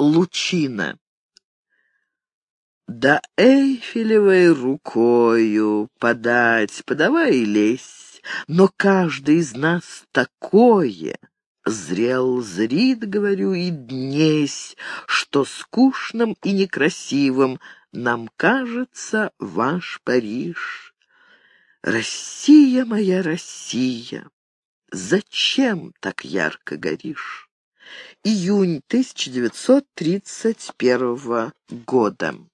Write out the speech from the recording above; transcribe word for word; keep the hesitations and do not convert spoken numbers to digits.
Лучина. Да Эйфелевой рукою подать, подавай и лезь, но каждый из нас такое зрел зрит, говорю, и днесь, что скучным и некрасивым нам кажется ваш Париж. Россия моя, Россия, зачем так ярко горишь? Июнь тысяча девятьсот тридцать первого года.